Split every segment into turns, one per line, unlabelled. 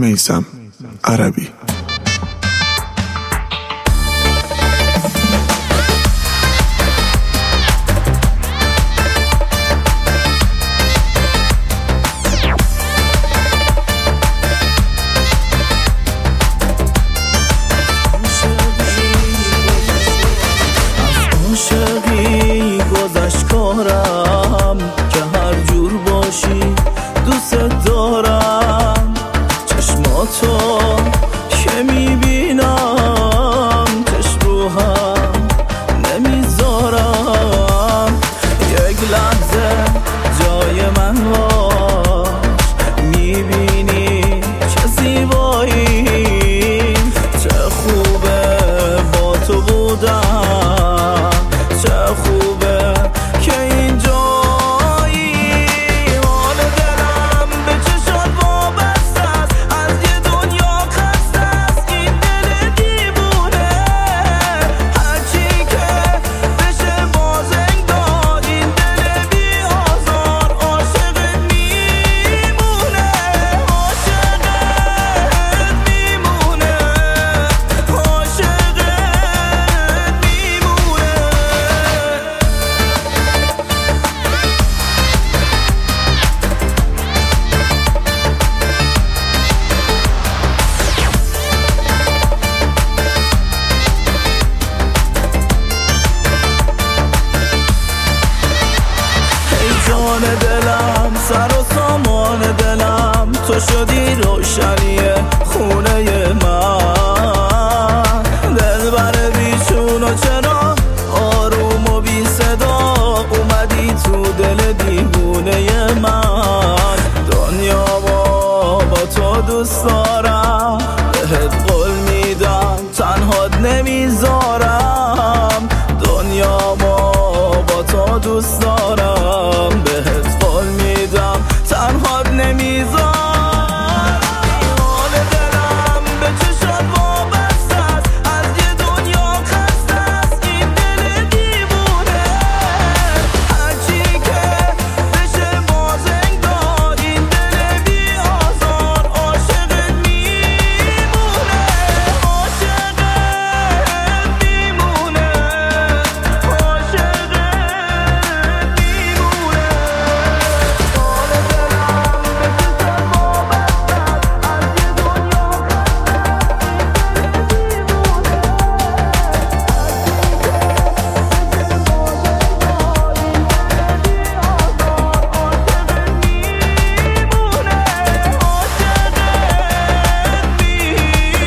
میثم عربی.
عاشقی گذشت کارم که هر جور باشی دوست دارم. چشماتو که میبینم چشم رو هم نمیذارم. یک لحظه جای من باش، میبینی چه زیبایی، چه خوبه با تو بودم، چه خوبه که اینجایی. حال دلم به چشات وابسته است، از یه دنیا خسته است این دل دیوونه. هرچی که بشه باز انگار این دل بی آزار عاشقت میمونه، عاشقت میمونه، عاشقت میمونه. ای جان دلم، سر و سامان دلم، تو شدی روشنی خونه من. دلبر بیچون و چرا آروم و بی صدا اومدی تو دل دیوونه من. دنیا با تو دوست دارم، بهت قول میدم تنهات نمیذارم. دنیا با تو دوست دارم، بهت قول میدم تنهات نمیذارم. حال دلم به چشات وابسته است، از یه دنیا خسته است این دل دیوونه. هرچی که بشه باز انگار این دل بی آزار عاشقت میمونه، عاشقت میمونه، عاشقت میمونه. حال دلم به چشات وابسته است، از یه دنیا خسته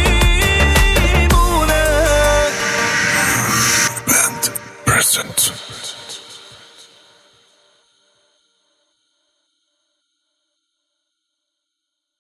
Band present.